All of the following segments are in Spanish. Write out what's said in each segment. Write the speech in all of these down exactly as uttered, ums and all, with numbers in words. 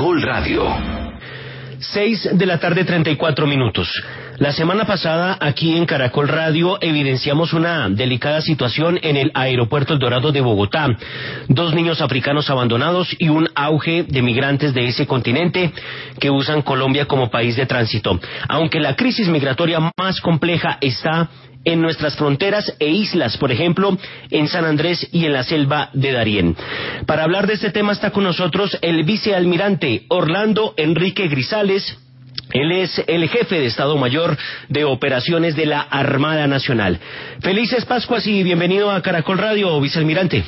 Caracol Radio. Seis de la tarde, treinta y cuatro minutos. La semana pasada, aquí en Caracol Radio, evidenciamos una delicada situación en el aeropuerto El Dorado de Bogotá. Dos niños africanos abandonados y un auge de migrantes de ese continente que usan Colombia como país de tránsito. Aunque la crisis migratoria más compleja está en nuestras fronteras e islas, por ejemplo, en San Andrés y en la selva de Darién. Para hablar de este tema está con nosotros el vicealmirante Orlando Enrique Grisales. Él es el jefe de Estado Mayor de Operaciones de la Armada Nacional. Felices Pascuas y bienvenido a Caracol Radio, vicealmirante.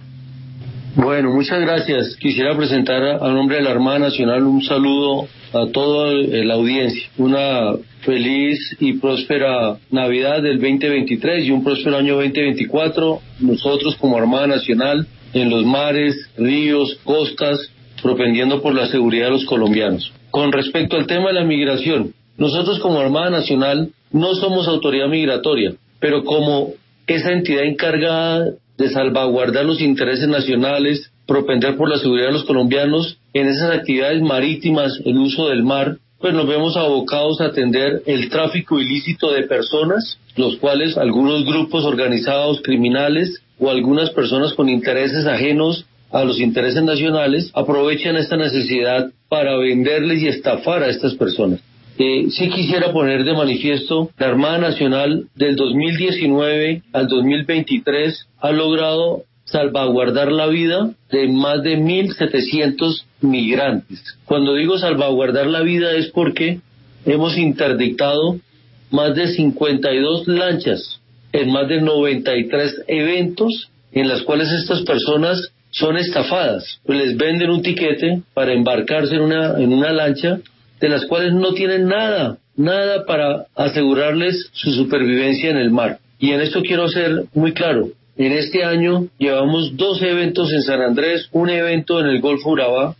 Bueno, muchas gracias. Quisiera presentar a nombre de la Armada Nacional un saludo a toda la audiencia. Una feliz y próspera Navidad del veinte veintitrés y un próspero año veinte veinticuatro. Nosotros como Armada Nacional, en los mares, ríos, costas, propendiendo por la seguridad de los colombianos. Con respecto al tema de la migración, nosotros como Armada Nacional no somos autoridad migratoria, pero como esa entidad encargada de salvaguardar los intereses nacionales, propender por la seguridad de los colombianos en esas actividades marítimas, el uso del mar, pues nos vemos abocados a atender el tráfico ilícito de personas, los cuales algunos grupos organizados criminales o algunas personas con intereses ajenos a los intereses nacionales aprovechan esta necesidad para venderles y estafar a estas personas. Eh, sí quisiera poner de manifiesto, la Armada Nacional del dos mil diecinueve al dos mil veintitrés ha logrado salvaguardar la vida de más de mil setecientos migrantes. Cuando digo salvaguardar la vida es porque hemos interdictado más de cincuenta y dos lanchas en más de noventa y tres eventos en las cuales estas personas son estafadas. Pues les venden un tiquete para embarcarse en una, en una lancha de las cuales no tienen nada, nada para asegurarles su supervivencia en el mar. Y en esto quiero ser muy claro. En este año llevamos dos eventos en San Andrés, un evento en el Golfo Urabá,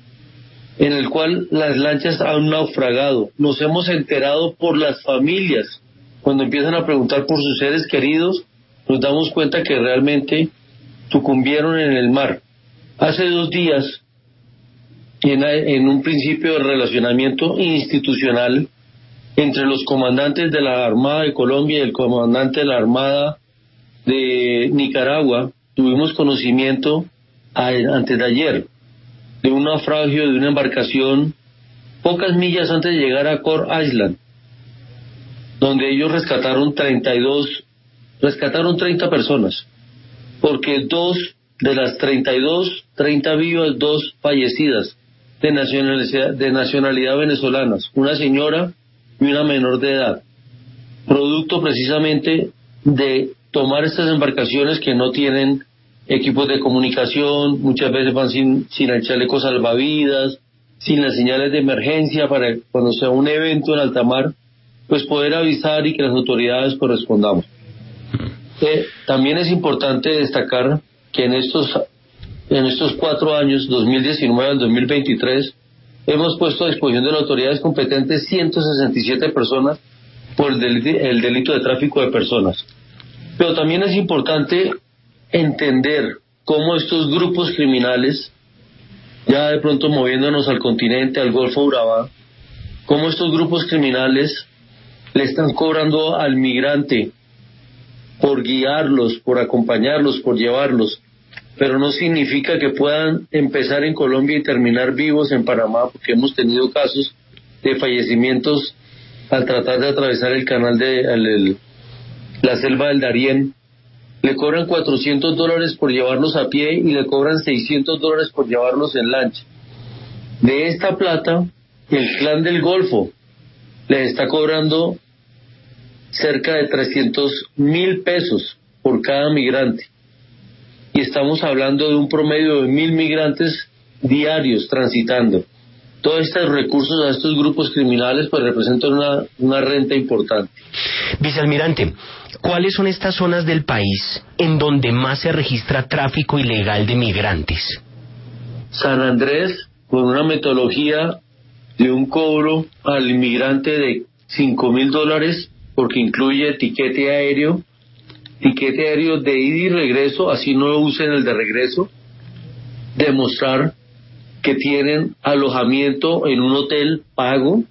en el cual las lanchas han naufragado. Nos hemos enterado por las familias. Cuando empiezan a preguntar por sus seres queridos, nos damos cuenta que realmente sucumbieron en el mar. Hace dos días, en, en un principio de relacionamiento institucional entre los comandantes de la Armada de Colombia y el comandante de la Armada de Nicaragua, tuvimos conocimiento a, antes de ayer de un naufragio de una embarcación pocas millas antes de llegar a Core Island, donde ellos rescataron treinta y dos, rescataron treinta personas, porque dos de las treinta y dos, treinta vivas, dos fallecidas de nacionalidad, de nacionalidad venezolanas, una señora y una menor de edad, producto precisamente de tomar estas embarcaciones que no tienen equipos de comunicación, muchas veces van sin, sin el chaleco salvavidas, sin las señales de emergencia para cuando sea un evento en alta mar, pues poder avisar y que las autoridades correspondamos. Eh, también es importante destacar que en estos en estos cuatro años, dos mil diecinueve al dos mil veintitrés, hemos puesto a disposición de las autoridades competentes ciento sesenta y siete personas por el delito, el delito de tráfico de personas. Pero también es importante entender cómo estos grupos criminales, ya de pronto moviéndonos al continente, al Golfo Urabá, cómo estos grupos criminales le están cobrando al migrante por guiarlos, por acompañarlos, por llevarlos, pero no significa que puedan empezar en Colombia y terminar vivos en Panamá, porque hemos tenido casos de fallecimientos al tratar de atravesar el canal de el, el, la selva del Darién. Le cobran cuatrocientos dólares por llevarlos a pie y le cobran seiscientos dólares por llevarlos en lancha. De esta plata, el Clan del Golfo les está cobrando cerca de trescientos mil pesos por cada migrante. Y estamos hablando de un promedio de mil migrantes diarios transitando. Todos estos recursos a estos grupos criminales pues representan una, una renta importante. Vicealmirante, ¿cuáles son estas zonas del país en donde más se registra tráfico ilegal de migrantes? San Andrés, con una metodología de un cobro al inmigrante de cinco mil dólares, porque incluye tiquete aéreo, tiquete aéreo de ida y regreso, así no usen el de regreso, demostrar que tienen alojamiento en un hotel pago,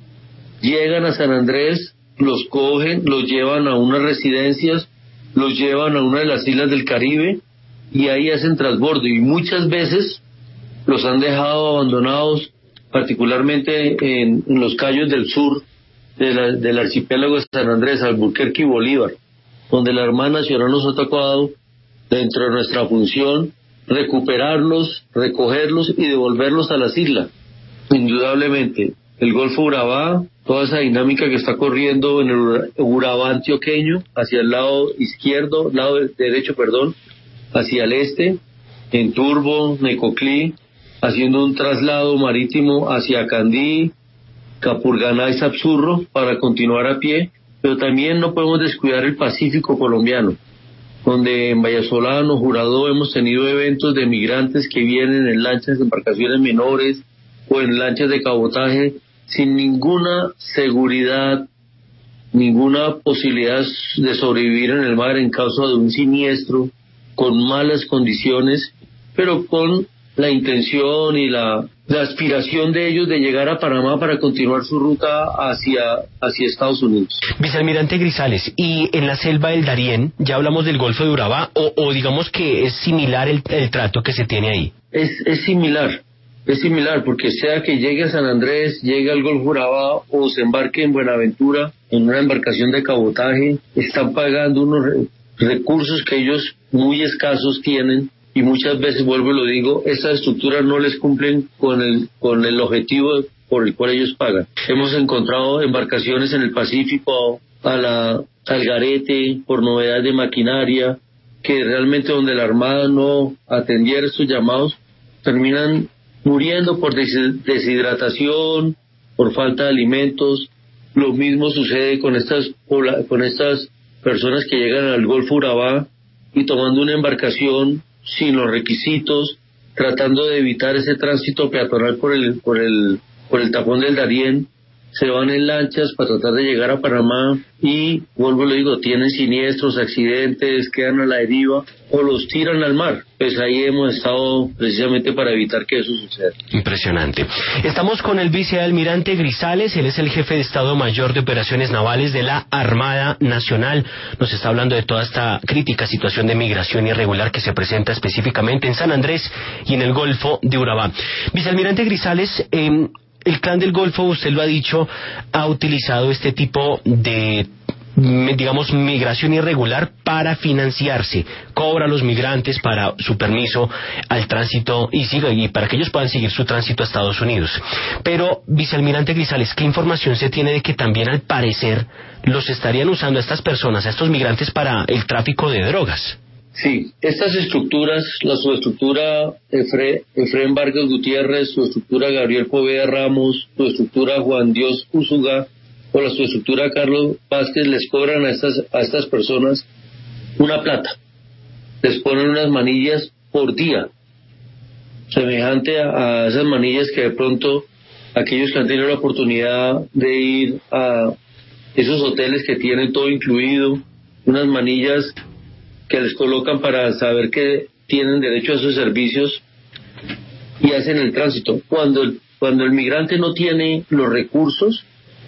llegan a San Andrés, los cogen, los llevan a unas residencias, los llevan a una de las islas del Caribe y ahí hacen transbordo, y muchas veces los han dejado abandonados, particularmente en, en los cayos del sur de la, del archipiélago de San Andrés, Alburquerque y Bolívar, donde la Armada Nacional nos ha tocado, dentro de nuestra función, recuperarlos, recogerlos y devolverlos a las islas. Indudablemente, el Golfo Urabá, toda esa dinámica que está corriendo en el Urabá antioqueño, hacia el lado izquierdo, lado derecho, perdón, hacia el este, en Turbo, Necoclí, haciendo un traslado marítimo hacia Candí, Capurganá y Sapsurro para continuar a pie, pero también no podemos descuidar el Pacífico colombiano, donde en Vallasolano, Jurado, hemos tenido eventos de migrantes que vienen en lanchas de embarcaciones menores o en lanchas de cabotaje sin ninguna seguridad, ninguna posibilidad de sobrevivir en el mar en caso de un siniestro, con malas condiciones, pero con la intención y la, la aspiración de ellos de llegar a Panamá para continuar su ruta hacia, hacia Estados Unidos. Vicealmirante Grisales, y en la selva del Darién, ya hablamos del Golfo de Urabá, o, o digamos que es similar el, el trato que se tiene ahí. Es, es similar, es similar, porque sea que llegue a San Andrés, llegue al Golfo Urabá o se embarque en Buenaventura, en una embarcación de cabotaje, están pagando unos re, recursos que ellos muy escasos tienen. Y muchas veces, vuelvo y lo digo, estas estructuras no les cumplen con el con el objetivo por el cual ellos pagan. Hemos encontrado embarcaciones en el Pacífico a la al garete por novedad de maquinaria, que realmente donde la Armada no atendiera estos llamados, terminan muriendo por deshidratación, por falta de alimentos. Lo mismo sucede con estas con estas personas que llegan al Golfo Urabá y tomando una embarcación sin los requisitos, tratando de evitar ese tránsito peatonal por el por el por el tapón del Darién, se van en lanchas para tratar de llegar a Panamá y, vuelvo y le digo, tienen siniestros, accidentes, quedan a la deriva o los tiran al mar. Pues ahí hemos estado precisamente para evitar que eso suceda. Impresionante. Estamos con el vicealmirante Grisales, él es el jefe de Estado Mayor de Operaciones Navales de la Armada Nacional. Nos está hablando de toda esta crítica situación de migración irregular que se presenta específicamente en San Andrés y en el Golfo de Urabá. Vicealmirante Grisales, eh, el Clan del Golfo, usted lo ha dicho, ha utilizado este tipo de, digamos, migración irregular para financiarse. Cobra a los migrantes para su permiso al tránsito y, sigue, y para que ellos puedan seguir su tránsito a Estados Unidos. Pero, vicealmirante Grisales, ¿qué información se tiene de que también, al parecer, los estarían usando a estas personas, a estos migrantes, para el tráfico de drogas? Sí, estas estructuras, la subestructura Efre, Efrén Vargas Gutiérrez, su estructura Gabriel Poveda Ramos, su estructura Juan Dios Úsuga o la subestructura Carlos Vázquez, les cobran a estas, a estas personas una plata. Les ponen unas manillas por día, semejante a, a esas manillas que de pronto aquellos que han tenido la oportunidad de ir a esos hoteles que tienen todo incluido, unas manillas que les colocan para saber que tienen derecho a esos servicios y hacen el tránsito. Cuando el, cuando el migrante no tiene los recursos,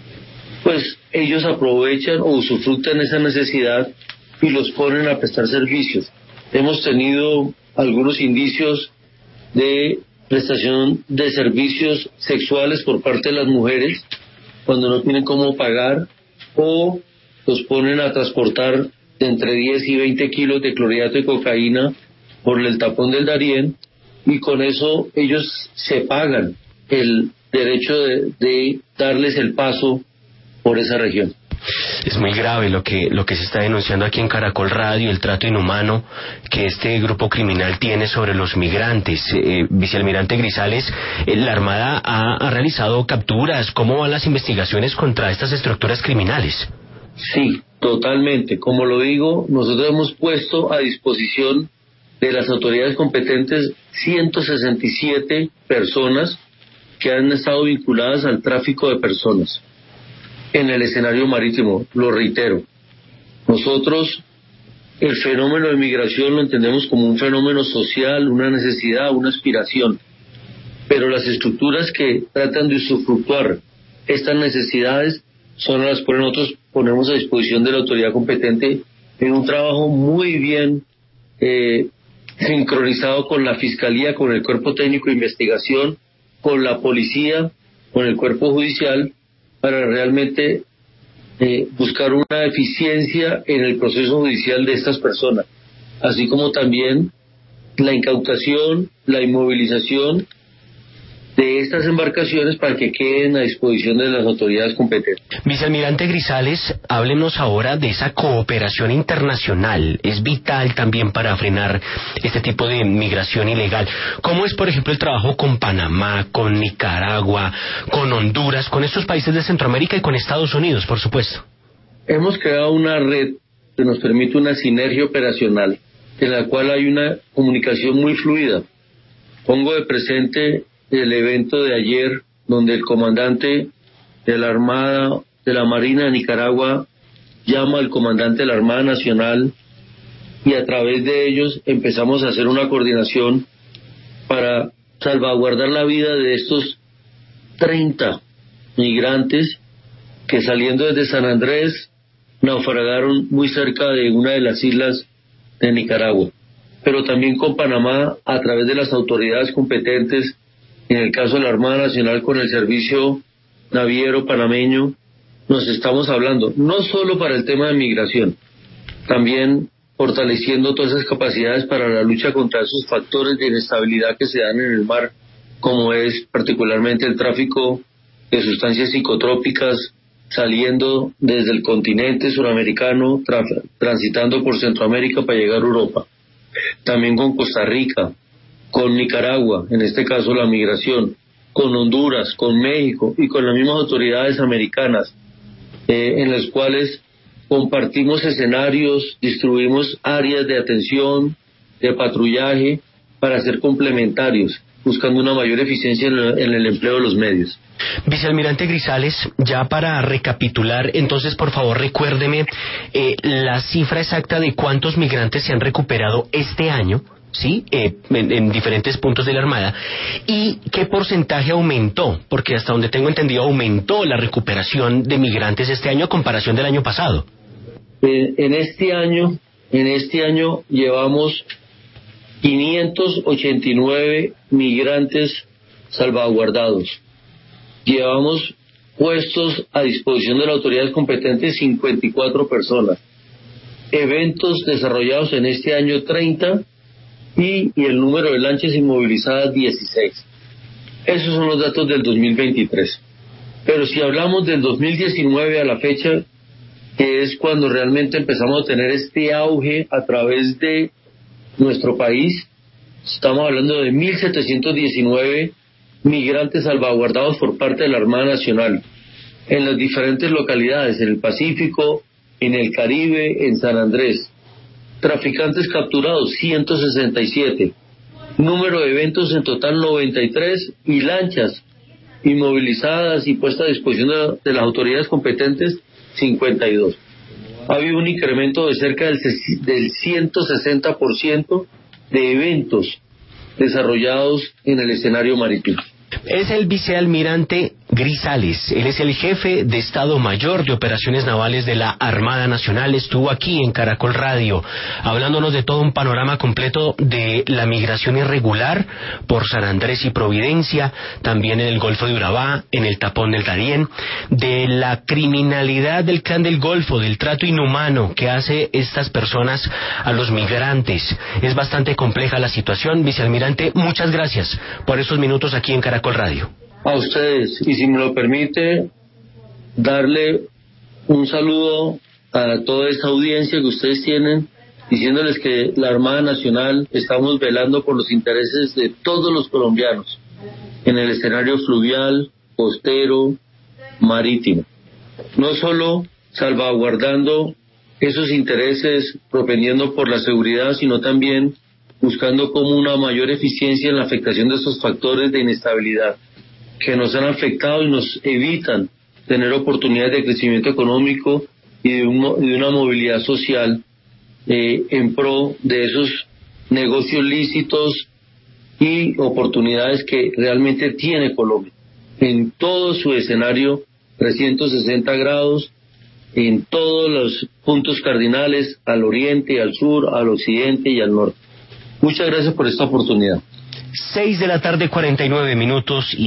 pues ellos aprovechan o usufructan esa necesidad y los ponen a prestar servicios. Hemos tenido algunos indicios de prestación de servicios sexuales por parte de las mujeres cuando no tienen cómo pagar, o los ponen a transportar de entre diez y veinte kilos de clorhidrato de cocaína por el tapón del Darién, y con eso ellos se pagan el derecho de, de darles el paso por esa región. Es muy grave lo que lo que se está denunciando aquí en Caracol Radio, el trato inhumano que este grupo criminal tiene sobre los migrantes. Eh, vicealmirante Grisales, eh, la Armada ha, ha realizado capturas. ¿Cómo van las investigaciones contra estas estructuras criminales? Sí, totalmente. Como lo digo, nosotros hemos puesto a disposición de las autoridades competentes ciento sesenta y siete personas que han estado vinculadas al tráfico de personas en el escenario marítimo. Lo reitero, nosotros el fenómeno de migración lo entendemos como un fenómeno social, una necesidad, una aspiración. pero las estructuras que tratan de usufructuar estas necesidades son las que nosotros ponemos a disposición de la autoridad competente en un trabajo muy bien eh, sincronizado con la Fiscalía, con el Cuerpo Técnico de Investigación, con la Policía, con el Cuerpo Judicial, para realmente eh, buscar una eficiencia en el proceso judicial de estas personas, así como también la incautación, la inmovilización de estas embarcaciones para que queden a disposición de las autoridades competentes. Vicealmirante Grisales, háblenos ahora de esa cooperación internacional. Es vital también para frenar este tipo de migración ilegal. ¿Cómo es, por ejemplo, el trabajo con Panamá, con Nicaragua, con Honduras, con estos países de Centroamérica y con Estados Unidos, por supuesto? Hemos creado una red que nos permite una sinergia operacional en la cual hay una comunicación muy fluida. Pongo de presente el evento de ayer, donde el comandante de la Armada, de la Marina de Nicaragua, llama al comandante de la Armada Nacional, y a través de ellos empezamos a hacer una coordinación para salvaguardar la vida de estos treinta migrantes que, saliendo desde San Andrés, naufragaron muy cerca de una de las islas de Nicaragua. Pero también con Panamá, a través de las autoridades competentes, en el caso de la Armada Nacional con el servicio naviero panameño, nos estamos hablando, no solo para el tema de migración, también fortaleciendo todas esas capacidades para la lucha contra esos factores de inestabilidad que se dan en el mar, como es particularmente el tráfico de sustancias psicotrópicas saliendo desde el continente suramericano, tra- transitando por Centroamérica para llegar a Europa. También con Costa Rica, con Nicaragua, en este caso la migración, con Honduras, con México y con las mismas autoridades americanas, eh, en las cuales compartimos escenarios, distribuimos áreas de atención, de patrullaje, para ser complementarios, buscando una mayor eficiencia en el, en el empleo de los medios. Vicealmirante Grisales, ya para recapitular, entonces por favor recuérdeme eh, la cifra exacta de cuántos migrantes se han recuperado este año, ¿sí? Eh, en, en diferentes puntos de la Armada, y qué porcentaje aumentó, porque hasta donde tengo entendido aumentó la recuperación de migrantes este año a comparación del año pasado. Eh, en este año, en este año llevamos quinientos ochenta y nueve migrantes salvaguardados. Llevamos puestos a disposición de las autoridades competentes cincuenta y cuatro personas. Eventos desarrollados en este año treinta y, y el número de lanchas inmovilizadas dieciséis. Esos son los datos del dos mil veintitrés. Pero si hablamos del dos mil diecinueve a la fecha, que es cuando realmente empezamos a tener este auge a través de nuestro país, estamos hablando de mil setecientos diecinueve migrantes salvaguardados por parte de la Armada Nacional en las diferentes localidades, en el Pacífico, en el Caribe, en San Andrés. Traficantes capturados ciento sesenta y siete, número de eventos en total noventa y tres, y lanchas inmovilizadas y puestas a disposición de, de las autoridades competentes cincuenta y dos. Ha habido un incremento de cerca del, del ciento sesenta por ciento de eventos desarrollados en el escenario marítimo. Es el vicealmirante Grisales, él es el jefe de Estado Mayor de Operaciones Navales de la Armada Nacional. Estuvo aquí en Caracol Radio hablándonos de todo un panorama completo de la migración irregular por San Andrés y Providencia, también en el Golfo de Urabá, en el Tapón del Darién, de la criminalidad del Clan del Golfo, del trato inhumano que hace estas personas a los migrantes. Es bastante compleja la situación. Vicealmirante, muchas gracias por estos minutos aquí en Caracol Radio. A ustedes, y si me lo permite, darle un saludo a toda esta audiencia que ustedes tienen, diciéndoles que la Armada Nacional estamos velando por los intereses de todos los colombianos en el escenario fluvial, costero, marítimo. No solo salvaguardando esos intereses propendiendo por la seguridad, sino también buscando como una mayor eficiencia en la afectación de estos factores de inestabilidad que nos han afectado y nos evitan tener oportunidades de crecimiento económico y de, un, de una movilidad social eh, en pro de esos negocios lícitos y oportunidades que realmente tiene Colombia en todo su escenario trescientos sesenta grados, en todos los puntos cardinales, al oriente, al sur, al occidente y al norte. Muchas gracias por esta oportunidad. Seis de la tarde, cuarenta y nueve minutos. Y